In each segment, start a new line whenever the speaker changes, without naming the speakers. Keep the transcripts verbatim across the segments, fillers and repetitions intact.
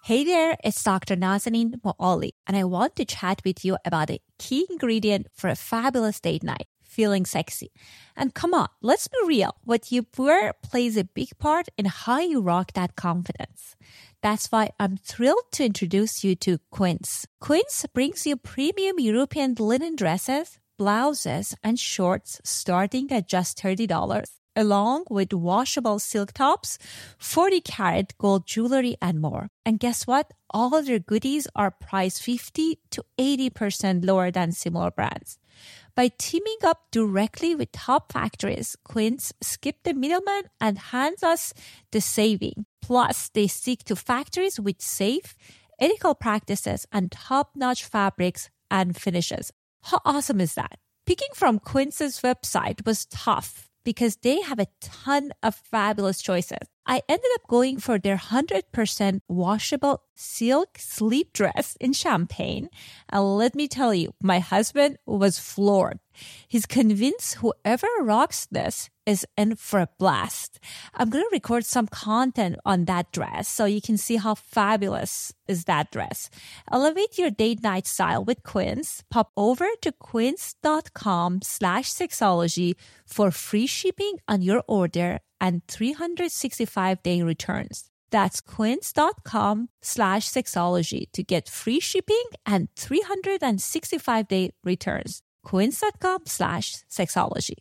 Hey there, it's Doctor Nazanin Moali, and I want to chat with you about a key ingredient for a fabulous date night, feeling sexy. And come on, let's be real. What you wear plays a big part in how you rock that confidence. That's why I'm thrilled to introduce you to Quince. Quince brings you premium European linen dresses, blouses, and shorts starting at just thirty dollars, along with washable silk tops, forty karat gold jewelry, and more. And guess what? All of their goodies are priced fifty to eighty percent lower than similar brands. By teaming up directly with top factories, Quince skipped the middleman and hands us the saving. Plus, they stick to factories with safe, ethical practices and top-notch fabrics and finishes. How awesome is that? Picking from Quince's website was tough because they have a ton of fabulous choices. I ended up going for their one hundred percent washable silk sleep dress in champagne. And let me tell you, my husband was floored. He's convinced whoever rocks this is in for a blast. I'm going to record some content on that dress so you can see how fabulous is that dress. Elevate your date night style with Quince. Pop over to quince.com slash sexology for free shipping on your order and three hundred sixty-five day returns. That's quince.com slash sexology to get free shipping and three hundred sixty-five day returns. Quince.com slash sexology.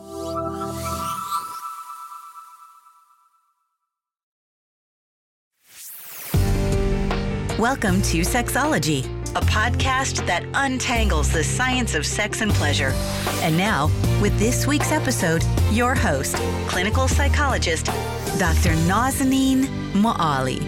Welcome to Sexology, a podcast that untangles the science of sex and pleasure. And now, with this week's episode, your host, clinical psychologist, Doctor Nazanin Moali.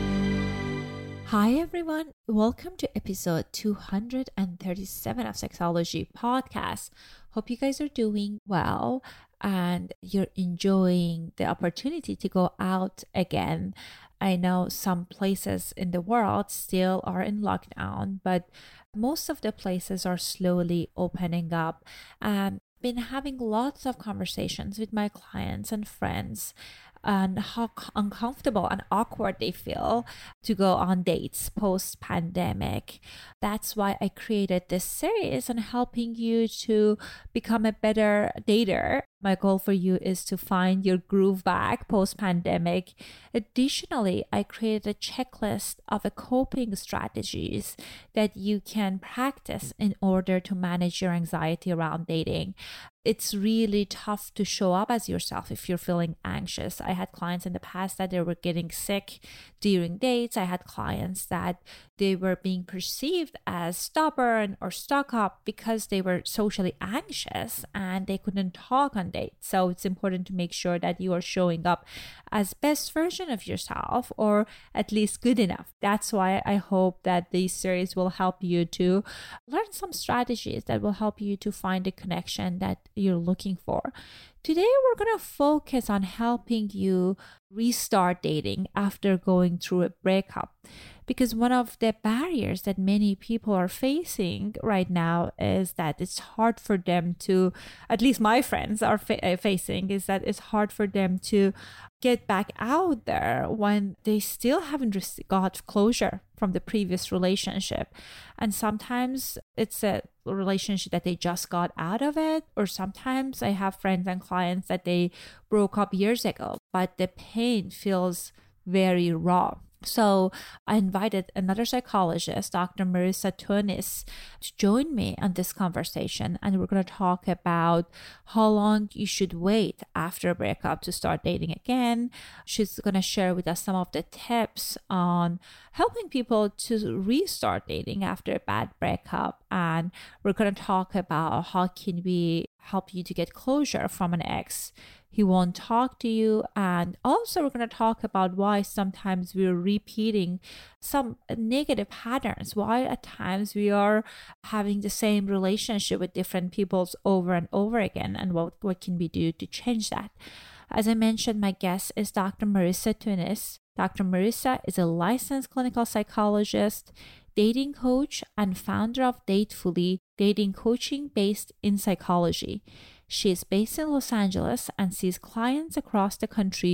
Hi everyone, welcome to episode two hundred thirty-seven of Sexology Podcast. Hope you guys are doing well and you're enjoying the opportunity to go out again. I know some places in the world still are in lockdown, but most of the places are slowly opening up. And I've been having lots of conversations with my clients and friends and how uncomfortable and awkward they feel to go on dates post-pandemic. That's why I created this series on helping you to become a better dater. My goal for you is to find your groove back post-pandemic. Additionally, I created a checklist of the coping strategies that you can practice in order to manage your anxiety around dating. It's really tough to show up as yourself if you're feeling anxious. I had clients in the past that they were getting sick during dates. I had clients that they were being perceived as stubborn or stuck up because they were socially anxious and they couldn't talk on dates. So it's important to make sure that you are showing up as best version of yourself, or at least good enough. That's why I hope that this series will help you to learn some strategies that will help you to find a connection that you're looking for. Today, we're going to focus on helping you restart dating after going through a breakup. Because one of the barriers that many people are facing right now is that it's hard for them to, at least my friends are fa- facing, is that it's hard for them to get back out there when they still haven't got closure from the previous relationship. And sometimes it's a relationship that they just got out of it, or sometimes I have friends and clients that they broke up years ago, but the pain feels very raw. So I invited another psychologist, Doctor Marisa Tunis, to join me on this conversation. And we're going to talk about how long you should wait after a breakup to start dating again. She's going to share with us some of the tips on helping people to restart dating after a bad breakup. And we're going to talk about how can we help you to get closure from an ex he won't talk to you. And also we're going to talk about why sometimes we're repeating some negative patterns, why at times we are having the same relationship with different peoples over and over again, and what, what can we do to change that. As I mentioned, my guest is Doctor Marisa Tunis. Doctor Marisa is a licensed clinical psychologist, dating coach, and founder of Datefully, dating coaching based in psychology. She is based in Los Angeles and sees clients across the country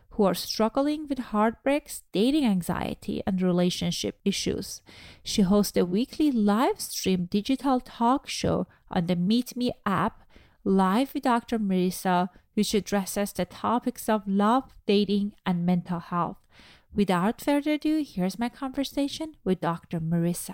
who are struggling with heartbreaks, dating anxiety, and relationship issues. She hosts a weekly live stream digital talk show on the Meet Me app, Live with Doctor Marissa, which addresses the topics of love, dating, and mental health. Without further ado, here's my conversation with Doctor Marissa.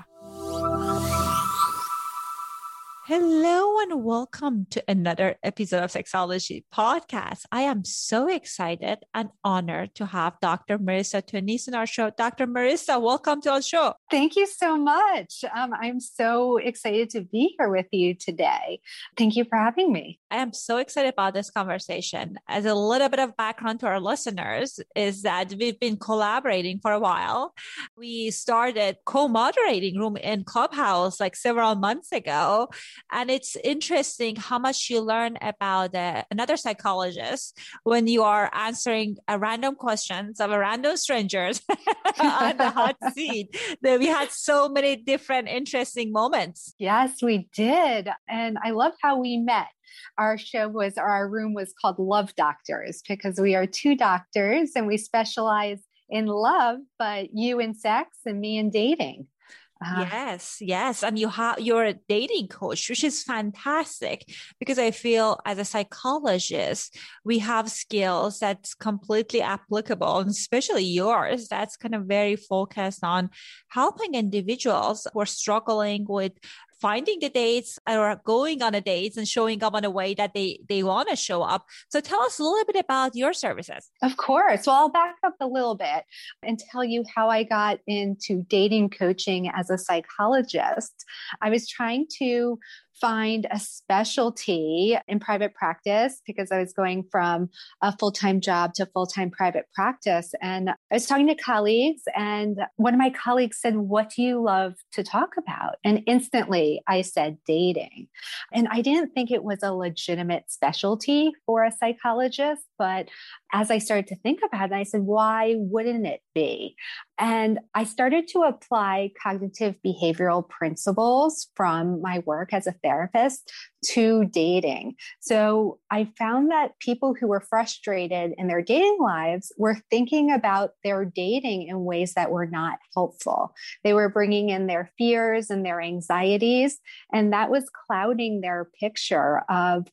Hello and welcome to another episode of Sexology Podcast. I am so excited and honored to have Doctor Marissa Tunis on our show. Doctor Marissa, welcome to our show.
Thank you so much. Um, I'm so excited to be here with you today. Thank you for having me.
I am so excited about this conversation. As a little bit of background to our listeners is that we've been collaborating for a while. We started co-moderating room in Clubhouse like several months ago. And it's interesting how much you learn about uh, another psychologist when you are answering a random questions of a random strangers on the hot seat. That we had so many different interesting moments.
Yes, we did. And I love how we met. Our show was, or our room was called Love Doctors because we are two doctors and we specialize in love, but you in sex and me in dating.
Uh, yes, yes. And you have, you're a dating coach, which is fantastic because I feel as a psychologist, we have skills that's completely applicable, and especially yours, that's kind of very focused on helping individuals who are struggling with finding the dates or going on a dates and showing up in a way that they, they want to show up. So tell us a little bit about your services.
Of course. Well, I'll back up a little bit and tell you how I got into dating coaching as a psychologist. I was trying to find a specialty in private practice because I was going from a full-time job to full-time private practice. And I was talking to colleagues and one of my colleagues said, "What do you love to talk about?" And instantly I said dating. And I didn't think it was a legitimate specialty for a psychologist, but as I started to think about it, I said, why wouldn't it be? And I started to apply cognitive behavioral principles from my work as a therapist to dating. So I found that people who were frustrated in their dating lives were thinking about their dating in ways that were not helpful. They were bringing in their fears and their anxieties, and that was clouding their picture of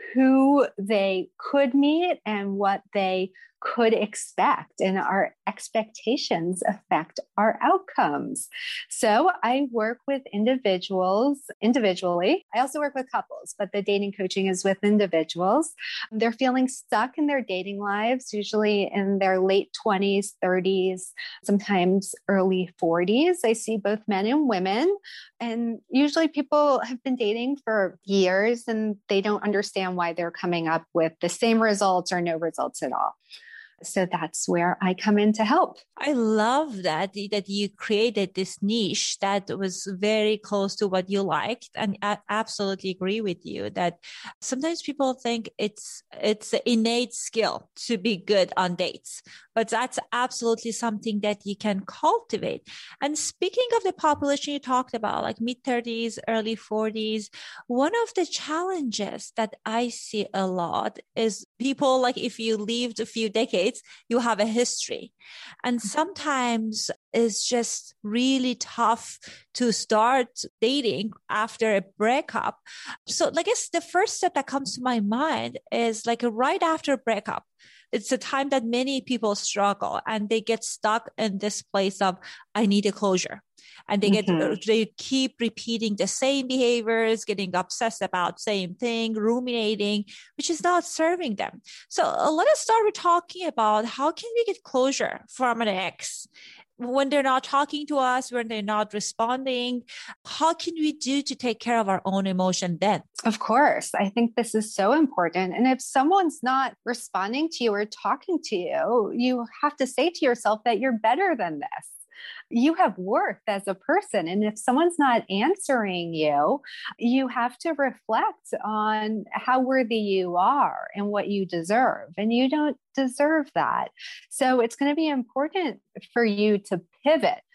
who they could meet and what they could expect. And our expectations affect our outcomes. So I work with individuals individually. I also work with couples, but the dating coaching is with individuals. They're feeling stuck in their dating lives, usually in their late twenties, thirties, sometimes early forties. I see both men and women. And usually people have been dating for years and they don't understand why they're coming up with the same results or no results at all. So that's where I come in to help.
I love that, that you created this niche that was very close to what you liked. And I absolutely agree with you that sometimes people think it's, it's an innate skill to be good on dates, but that's absolutely something that you can cultivate. And speaking of the population you talked about, like mid thirties, early forties, one of the challenges that I see a lot is people, like if you lived a few decades, you have a history. And sometimes it's just really tough to start dating after a breakup. So I guess the first step that comes to my mind is like right after a breakup. It's a time that many people struggle and they get stuck in this place of, I need a closure. And they get, mm-hmm. they keep repeating the same behaviors, getting obsessed about same thing, ruminating, which is not serving them. So uh, let us start with talking about how can we get closure from an ex when they're not talking to us, when they're not responding. How can we do to take care of our own emotion then?
Of course. I think this is so important. And if someone's not responding to you or talking to you, you have to say to yourself that you're better than this. You have worth as a person. And if someone's not answering you, you have to reflect on how worthy you are and what you deserve. And you don't deserve that. So it's going to be important for you to pivot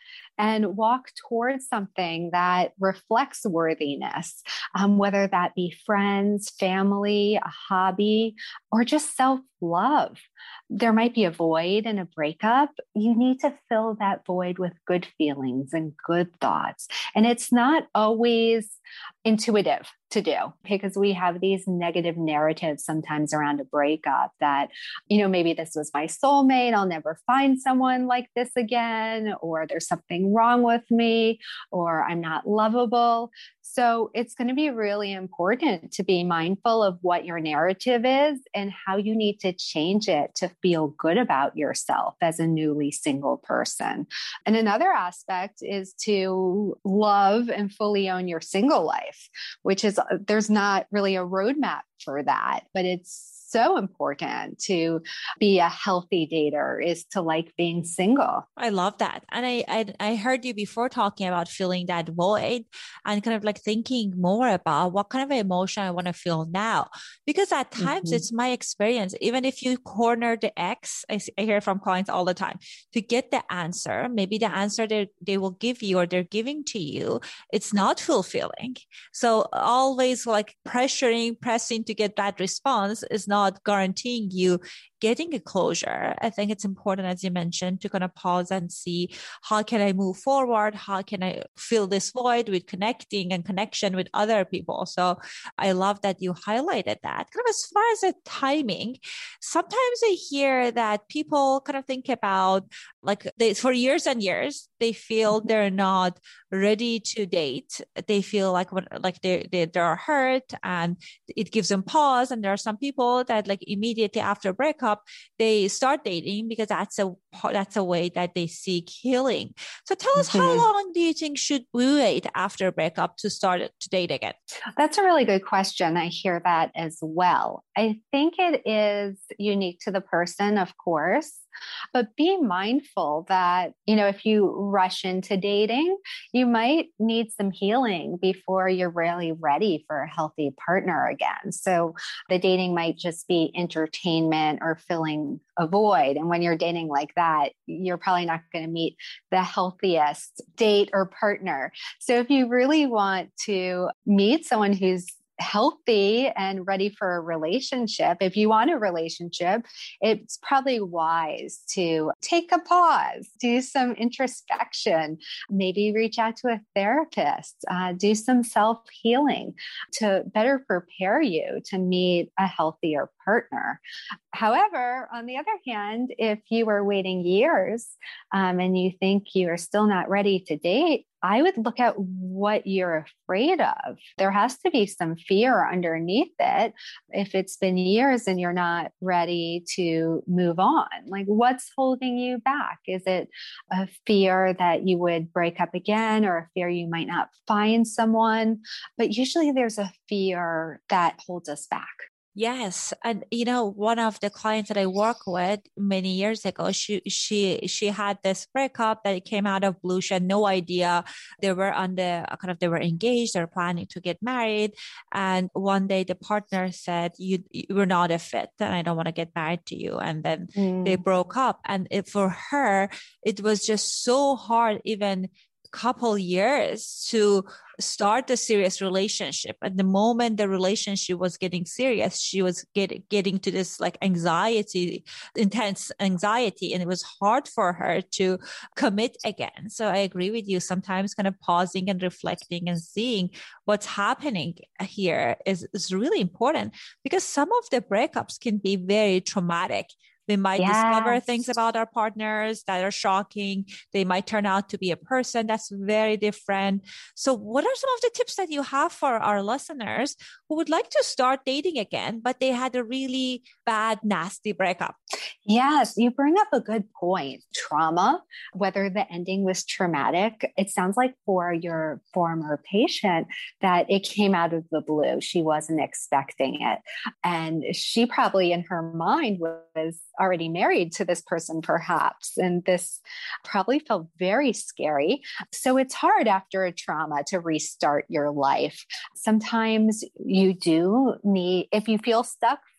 and walk towards something that reflects worthiness, um, whether that be friends, family, a hobby, or just self-love. There might be a void in a breakup. You need to fill that void with good feelings and good thoughts. And it's not always intuitive to do, because we have these negative narratives sometimes around a breakup that, you know, maybe this was my soulmate, I'll never find someone like this again, or there's something wrong with me, or I'm not lovable. So it's going to be really important to be mindful of what your narrative is and how you need to change it to feel good about yourself as a newly single person. And another aspect is to love and fully own your single life, which is, there's not really a roadmap for that, but it's so important to be a healthy dater, is to like being single.
I love that. And I, I, I heard you before talking about feeling that void and kind of like thinking more about what kind of emotion I want to feel now. Because at times mm-hmm. it's my experience, even if you corner the ex, I, I hear from clients all the time, to get the answer, maybe the answer they, they will give you or they're giving to you, it's not fulfilling. So always like pressuring, pressing to get that response is not Not guaranteeing you getting a closure. I think it's important, as you mentioned, to kind of pause and see, how can I move forward? How can I fill this void with connecting and connection with other people? So I love that you highlighted that. Kind of as far as the timing, sometimes I hear that people kind of think about, like, they, for years and years, they feel they're not ready to date. They feel like like they they they're hurt, and it gives them pause. And there are some people that, like, immediately after a breakup, they start dating because that's a that's a way that they seek healing. So tell us, mm-hmm. how long do you think should we wait after a breakup to start to date again?
That's a really good question. I hear that as well. I think it is unique to the person, of course, but be mindful that, you know, if you rush into dating, you might need some healing before you're really ready for a healthy partner again. So the dating might just be entertainment or filling a void. And when you're dating like that, you're probably not going to meet the healthiest date or partner. So if you really want to meet someone who's healthy and ready for a relationship, if you want a relationship, it's probably wise to take a pause, do some introspection, maybe reach out to a therapist, uh, do some self-healing to better prepare you to meet a healthier partner. However, on the other hand, if you are waiting years um, and you think you are still not ready to date, I would look at what you're afraid of. There has to be some fear underneath it. If it's been years and you're not ready to move on, like, what's holding you back? Is it a fear that you would break up again, or a fear you might not find someone? But usually there's a fear that holds us back.
Yes. And, you know, one of the clients that I work with many years ago, she, she, she had this breakup that came out of blue. She had no idea. They were on the kind of, they were engaged, they were planning to get married. And one day the partner said, you, you were not a fit and I don't want to get married to you. And then mm. they broke up. And it, for her, it was just so hard, even couple years to start a serious relationship. At the moment the relationship was getting serious, she was get, getting to this like anxiety, intense anxiety, and it was hard for her to commit again. So I agree with you. Sometimes kind of pausing and reflecting and seeing what's happening here is, is really important, because some of the breakups can be very traumatic. We might yes. discover things about our partners that are shocking. They might turn out to be a person that's very different. So what are some of the tips that you have for our listeners who would like to start dating again, but they had a really bad, nasty breakup?
Yes, you bring up a good point. Trauma, whether the ending was traumatic, it sounds like for your former patient that it came out of the blue. She wasn't expecting it. And she probably in her mind was already married to this person perhaps. And this probably felt very scary. So it's hard after a trauma to restart your life. Sometimes you do need, if you feel stuck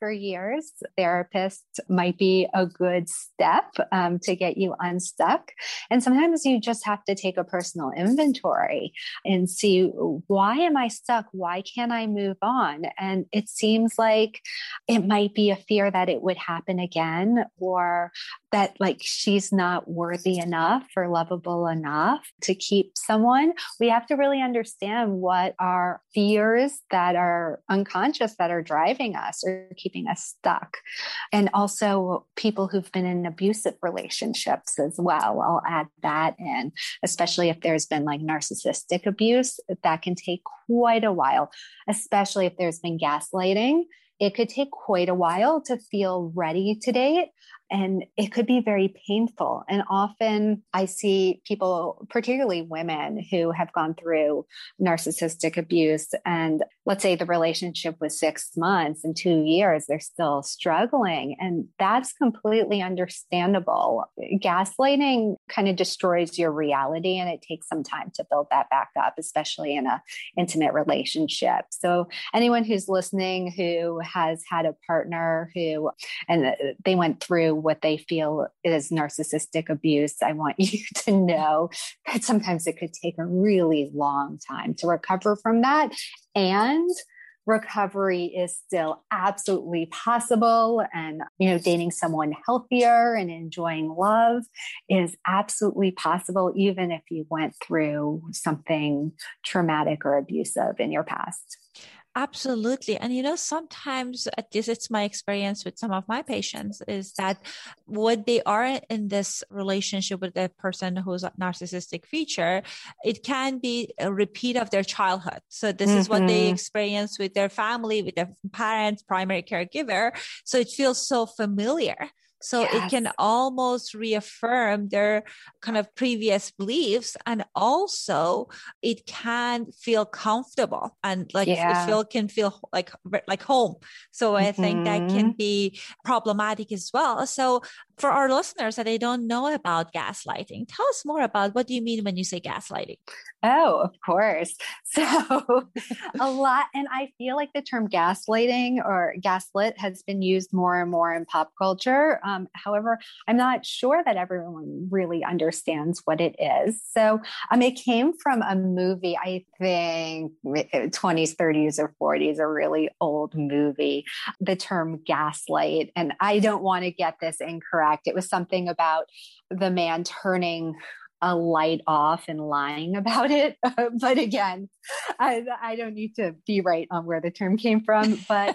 for years, therapists might be a good step um, to get you unstuck. And sometimes you just have to take a personal inventory and see, why am I stuck? Why can't I move on? And it seems like it might be a fear that it would happen again, or that like she's not worthy enough or lovable enough to keep someone. We have to really understand what are fears that are unconscious that are driving us or keeping us stuck. And also people who've been in abusive relationships as well. I'll add that in, especially if there's been like narcissistic abuse. That can take quite a while, especially if there's been gaslighting. It could take quite a while to feel ready to date. And it could be very painful. And often I see people, particularly women, who have gone through narcissistic abuse. And let's say the relationship was six months and two years, they're still struggling. And that's completely understandable. Gaslighting kind of destroys your reality, and it takes some time to build that back up, especially in an intimate relationship. So anyone who's listening who has had a partner who, and they went through what they feel is narcissistic abuse, I want you to know that sometimes it could take a really long time to recover from that. And recovery is still absolutely possible. And, you know, dating someone healthier and enjoying love is absolutely possible, even if you went through something traumatic or abusive in your past.
Absolutely. And, you know, sometimes, at least it's my experience with some of my patients, is that when they are in this relationship with a person who's a narcissistic feature, it can be a repeat of their childhood. So this mm-hmm. is what they experience with their family, with their parents, primary caregiver. So it feels so familiar. So yes. It can almost reaffirm their kind of previous beliefs. And also it can feel comfortable and like yeah. it feel, can feel like, like home. So I mm-hmm. think that can be problematic as well. So for our listeners that they don't know about gaslighting, tell us more about, what do you mean when you say gaslighting?
Oh, of course. So a lot, and I feel like the term gaslighting or gaslit has been used more and more in pop culture. Um, however, I'm not sure that everyone really understands what it is. So um, it came from a movie, I think twenties, thirties, or forties, a really old movie, the term gaslight. And I don't want to get this incorrect. It was something about the man turning a light off and lying about it. But again, I, I don't need to be right on where the term came from, but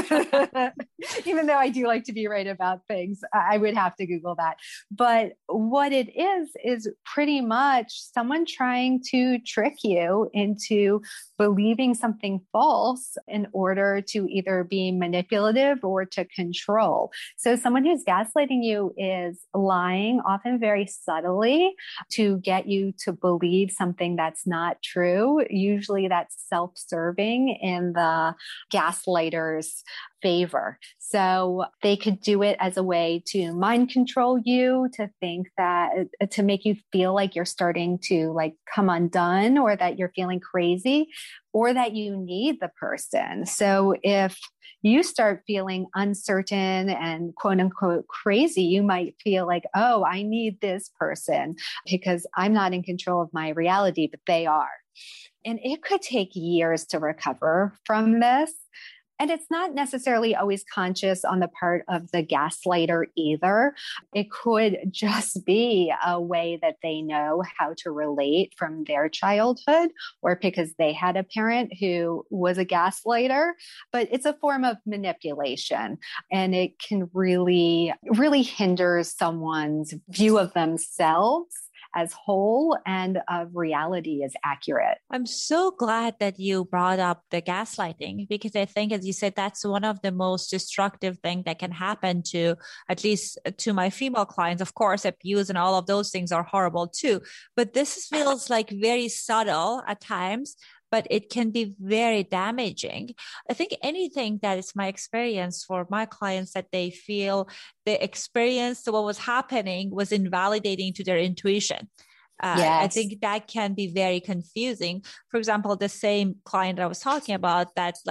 even though I do like to be right about things, I would have to Google that. But what it is, is pretty much someone trying to trick you into believing something false in order to either be manipulative or to control. So someone who's gaslighting you is lying, often very subtly, to get you to believe something that's not true. Usually that's self-serving in the gaslighter's favor. So they could do it as a way to mind control you, to think that, to make you feel like you're starting to like come undone, or that you're feeling crazy, or that you need the person. So if you start feeling uncertain and quote unquote crazy, you might feel like, oh, I need this person because I'm not in control of my reality, but they are. And it could take years to recover from this. And it's not necessarily always conscious on the part of the gaslighter either. It could just be a way that they know how to relate from their childhood, or because they had a parent who was a gaslighter. But it's a form of manipulation, and it can really, really hinder someone's view of themselves as whole and of reality as accurate.
I'm so glad that you brought up the gaslighting, because I think, as you said, that's one of the most destructive things that can happen to, at least to my female clients. Of course, abuse and all of those things are horrible too, but this feels like very subtle at times, but it can be very damaging. I think anything that is my experience for my clients, that they feel the experience, what was happening was invalidating to their intuition. Uh, yes. I think that can be very confusing. For example, the same client I was talking about, that like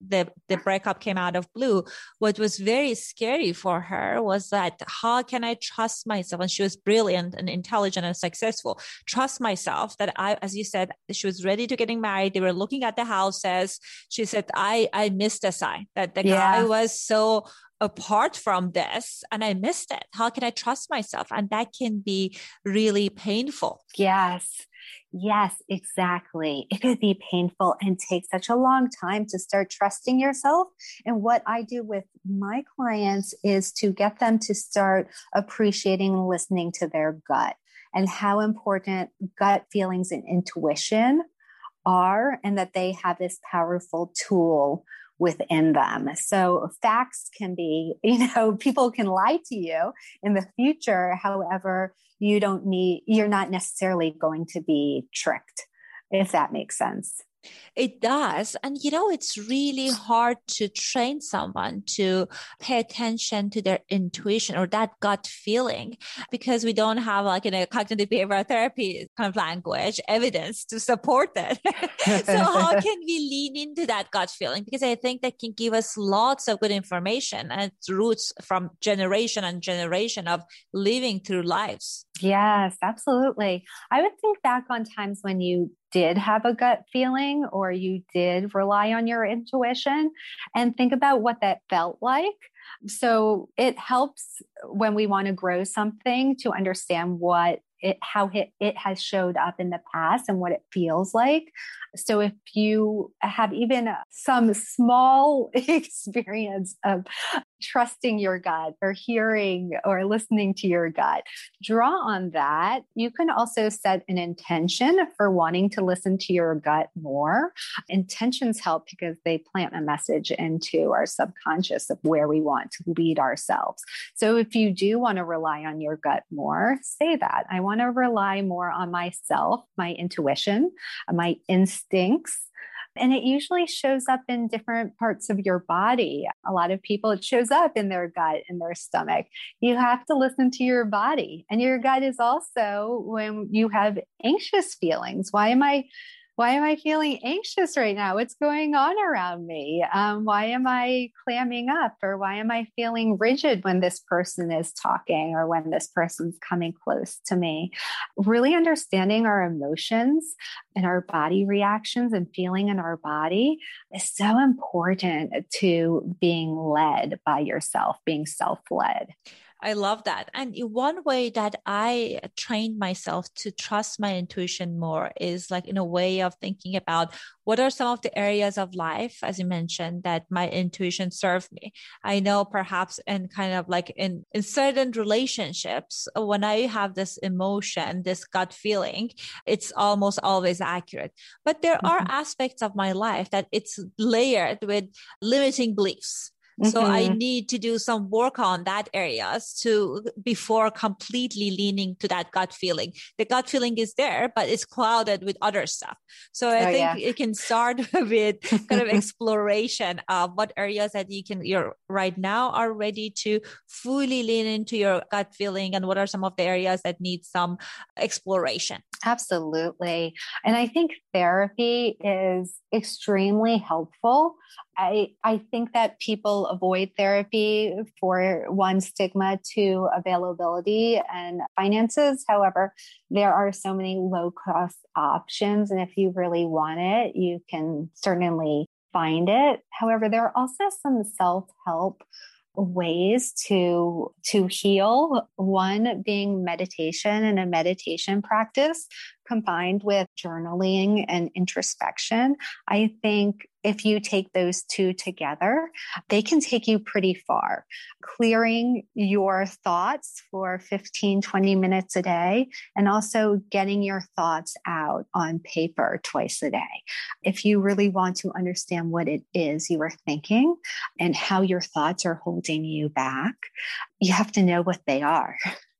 the, the breakup came out of blue, what was very scary for her was that how can I trust myself? And she was brilliant and intelligent and successful. Trust myself that I, as you said, she was ready to getting married. They were looking at the houses. She said, I, I missed the sign that the yeah. guy was so apart from this and I missed it. How can I trust myself? And that can be really painful.
Yes. Yes, exactly. It could be painful and take such a long time to start trusting yourself. And what I do with my clients is to get them to start appreciating and listening to their gut and how important gut feelings and intuition are, and that they have this powerful tool within them. So facts can be, you know, people can lie to you in the future. However, you don't need, you're not necessarily going to be tricked, if that makes sense.
It does. And, you know, it's really hard to train someone to pay attention to their intuition or that gut feeling, because we don't have like in a cognitive behavioral therapy kind of language, evidence to support it. So how can we lean into that gut feeling? Because I think that can give us lots of good information, and it's roots from generation and generation of living through lives.
Yes, absolutely. I would think back on times when you did have a gut feeling or you did rely on your intuition and think about what that felt like. So it helps when we want to grow something to understand what it, how it, it has showed up in the past and what it feels like. So if you have even some small experience of trusting your gut or hearing or listening to your gut, draw on that. You can also set an intention for wanting to listen to your gut more. Intentions help because they plant a message into our subconscious of where we want to lead ourselves. So if you do want to rely on your gut more, say that. I want to rely more on myself, my intuition, my instincts. And it usually shows up in different parts of your body. A lot of people, it shows up in their gut, in their stomach. You have to listen to your body. And your gut is also when you have anxious feelings. Why am I Why am I feeling anxious right now? What's going on around me? Um, why am I clamming up? Or why am I feeling rigid when this person is talking or when this person's coming close to me? Really understanding our emotions and our body reactions and feeling in our body is so important to being led by yourself, being self-led.
I love that. And one way that I trained myself to trust my intuition more is like in a way of thinking about what are some of the areas of life, as you mentioned, that my intuition served me. I know perhaps in kind of like in, in certain relationships, when I have this emotion, this gut feeling, it's almost always accurate. But there mm-hmm. are aspects of my life that it's layered with limiting beliefs. So mm-hmm. I need to do some work on that areas to before completely leaning to that gut feeling. The gut feeling is there, but it's clouded with other stuff. So I oh, think yeah. it can start with kind of exploration of what areas that you can, you're right now are ready to fully lean into your gut feeling, and what are some of the areas that need some exploration.
Absolutely. And I think therapy is extremely helpful. I, I think that people avoid therapy for one, stigma, two, availability and finances. However, there are so many low cost options. And if you really want it, you can certainly find it. However, there are also some self-help ways to to heal, one being meditation and a meditation practice combined with journaling and introspection. I think if you take those two together, they can take you pretty far. Clearing your thoughts for fifteen, twenty minutes a day, and also getting your thoughts out on paper twice a day. If you really want to understand what it is you are thinking and how your thoughts are holding you back, you have to know what they are.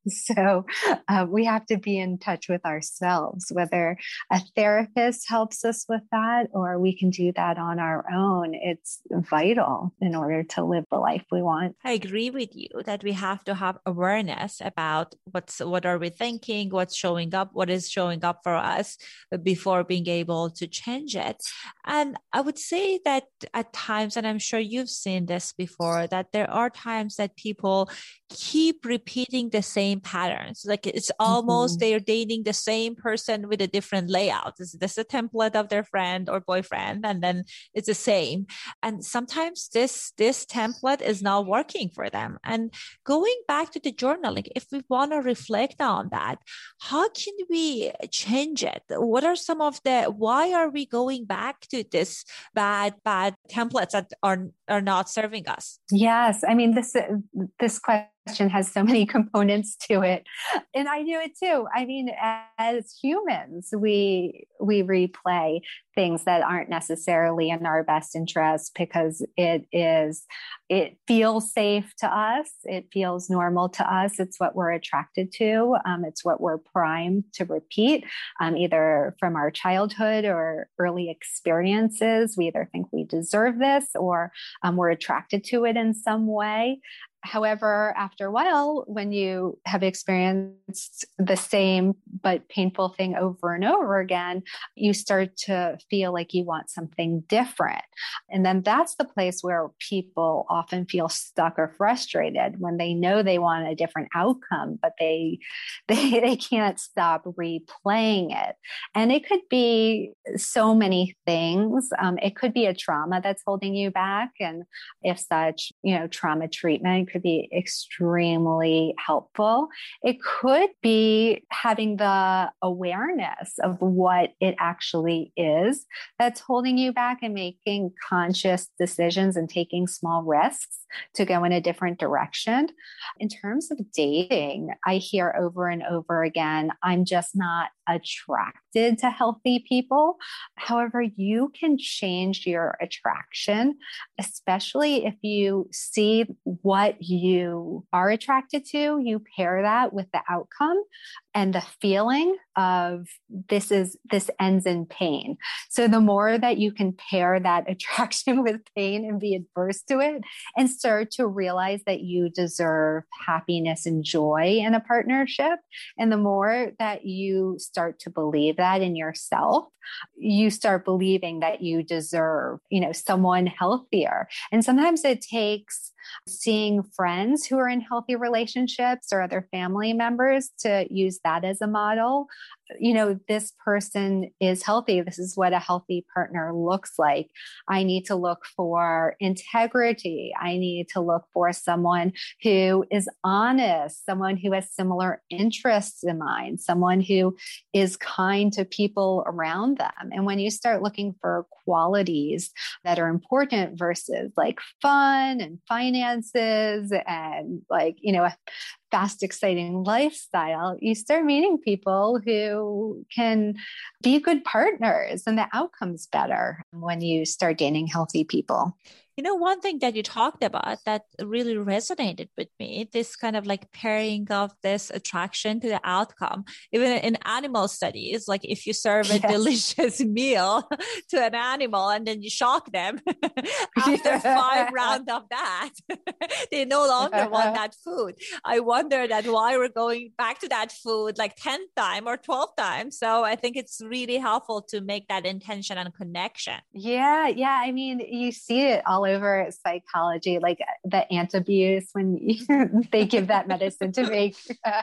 So uh, we have to be in touch with ourselves, whether a therapist helps us with that or we can do that on our own. It's vital in order to live the life we want.
I agree with you that we have to have awareness about what's, what are we thinking, what's showing up, what is showing up for us before being able to change it. And I would say that at times, and I'm sure you've seen this before, that there are times that people keep repeating the same patterns. Like it's almost mm-hmm. they're dating the same person with a different layout. Is this a template of their friend or boyfriend? And then it's the same. And sometimes this, this template is not working for them. And going back to the journaling, if we want to reflect on that, how can we change it? What are some of the, why are we going back to this bad, bad templates that are, are not serving us?
Yes. I mean, this, this question has so many components to it. And I do it too. I mean, as humans, we, we replay things that aren't necessarily in our best interest because it is, it feels safe to us. It feels normal to us. It's what we're attracted to. Um, it's what we're primed to repeat, um, either from our childhood or early experiences. We either think we deserve this or um, we're attracted to it in some way. However, after a while, when you have experienced the same but painful thing over and over again, you start to feel like you want something different. And then that's the place where people often feel stuck or frustrated when they know they want a different outcome, but they, they, they can't stop replaying it. And it could be so many things. Um, it could be a trauma that's holding you back. And if such, you know, trauma treatment could be extremely helpful. It could be having the awareness of what it actually is that's holding you back and making conscious decisions and taking small risks to go in a different direction. In terms of dating, I hear over and over again, I'm just not attracted to healthy people. However, you can change your attraction, especially if you see what you are attracted to, you pair that with the outcome and the feeling of this is, this ends in pain. So the more that you can pair that attraction with pain and be adverse to it and start to realize that you deserve happiness and joy in a partnership, and the more that you start to believe that in yourself, you start believing that you deserve, you know, someone healthier. And sometimes it takes seeing friends who are in healthy relationships or other family members to use that as a model. You know, this person is healthy. This is what a healthy partner looks like. I need to look for integrity. I need to look for someone who is honest, someone who has similar interests in mine, someone who is kind to people around them. And when you start looking for qualities that are important versus like fun and finances and like, you know, a fast, exciting lifestyle, you start meeting people who can be good partners and the outcome's better when you start dating healthy people.
You know, one thing that you talked about that really resonated with me, this kind of like pairing of this attraction to the outcome, even in animal studies, like if you serve a yes. delicious meal to an animal and then you shock them after yeah. five rounds of that, they no longer want that food. I wonder that why we're going back to that food like tenth time or twelfth time. So I think it's really helpful to make that intention and connection.
Yeah. Yeah. I mean, you see it all over psychology, like the antabuse when you, they give that medicine to make uh,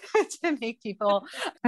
to make people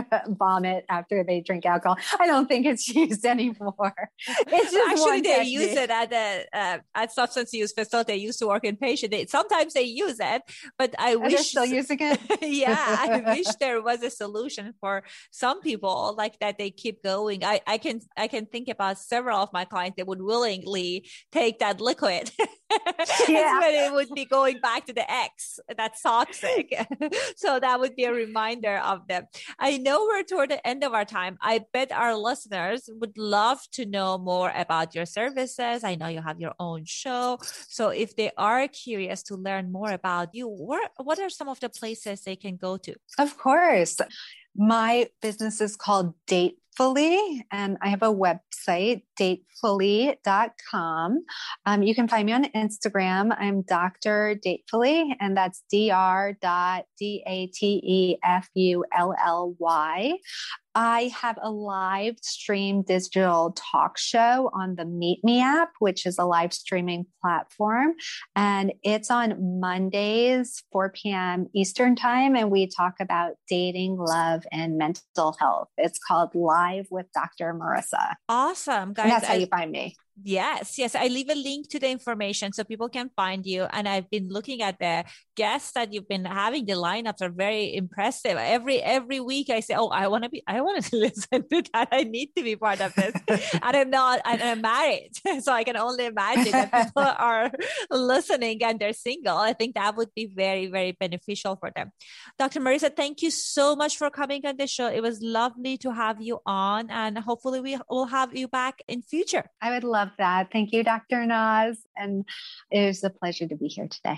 vomit after they drink alcohol. I don't think it's used anymore. It's just
actually they
technique.
use it at a uh, at substance use facility. They used to work in patient. They, sometimes they use it, but I
and
wish
they're still using it.
yeah, I wish there was a solution for some people like that. They keep going. I I can I can think about several of my clients that would willingly take that liquid quit.
Yeah.
When it would be going back to the ex that's toxic. So that would be a reminder of them. I know we're toward the end of our time. I bet our listeners would love to know more about your services. I know you have your own show. So if they are curious to learn more about you, where, what are some of the places they can go to?
Of course. My business is called Datefully, and I have a website, datefully dot com. Um, you can find me on Instagram. I'm Doctor Datefully, and that's D R dot D A T E F U L L Y. I have a live stream digital talk show on the Meet Me app, which is a live streaming platform. And it's on Mondays, four p.m. Eastern time. And we talk about dating, love, and mental health. It's called Live with Doctor Marissa.
Awesome, guys.
And that's how
I-
you find me.
Yes, yes. I leave a link to the information so people can find you. And I've been looking at the guests that you've been having. The lineups are very impressive. Every every week I say, oh, I want to be, I want to listen to that. I need to be part of this. And I'm not, and I'm married. So I can only imagine that people are listening and they're single. I think that would be very, very beneficial for them. Doctor Marissa, thank you so much for coming on the show. It was lovely to have you on, and hopefully we will have you back in future.
I would love that. Thank you, Doctor Naz. And it was a pleasure to be here today.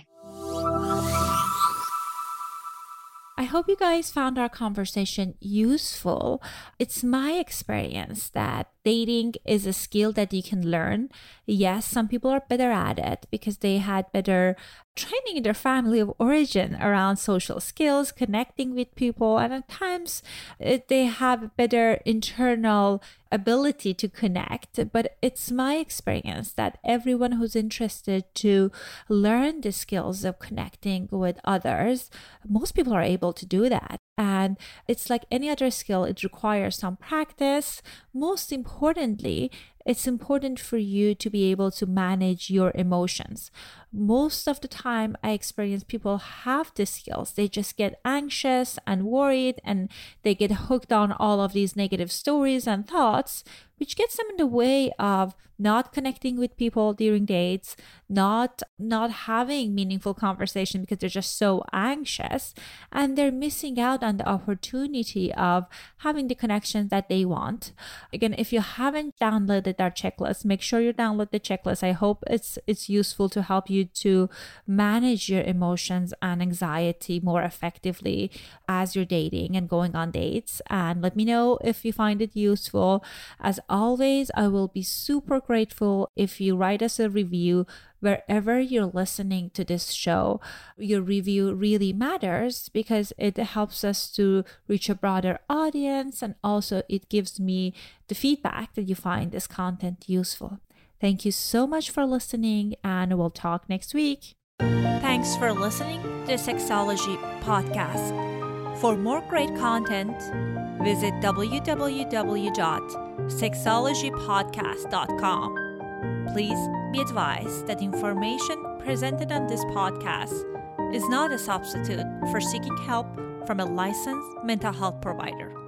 I hope you guys found our conversation useful. It's my experience that dating is a skill that you can learn. Yes, some people are better at it because they had better training in their family of origin around social skills, connecting with people, and at times it, they have better internal ability to connect. But it's my experience that everyone who's interested to learn the skills of connecting with others, most people are able to do that. And it's like any other skill, it requires some practice. Most importantly, it's important for you to be able to manage your emotions. Most of the time, I experience people have the skills. They just get anxious and worried, and they get hooked on all of these negative stories and thoughts, which gets them in the way of not connecting with people during dates, not not having meaningful conversation because they're just so anxious, and they're missing out on the opportunity of having the connections that they want. Again, if you haven't downloaded our checklist, make sure you download the checklist. I hope it's it's useful to help you to manage your emotions and anxiety more effectively as you're dating and going on dates. And let me know if you find it useful. As always, I will be super grateful if you write us a review wherever you're listening to this show. Your review really matters because it helps us to reach a broader audience, and also it gives me the feedback that you find this content useful. Thank you so much for listening, and we'll talk next week. Thanks for listening to the Sexology Podcast. For more great content, visit w w w dot sexology podcast dot com. Please be advised that information presented on this podcast is not a substitute for seeking help from a licensed mental health provider.